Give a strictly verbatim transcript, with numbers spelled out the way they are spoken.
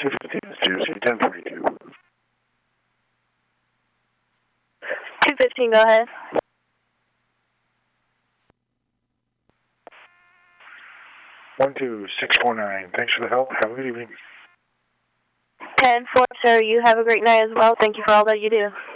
two fifteen is Jersey, ten forty-two. two fifteen, go ahead. one two six four nine, thanks for the help. Have a good evening. ten four, sir. You have a great night as well. Thank you for all that you do.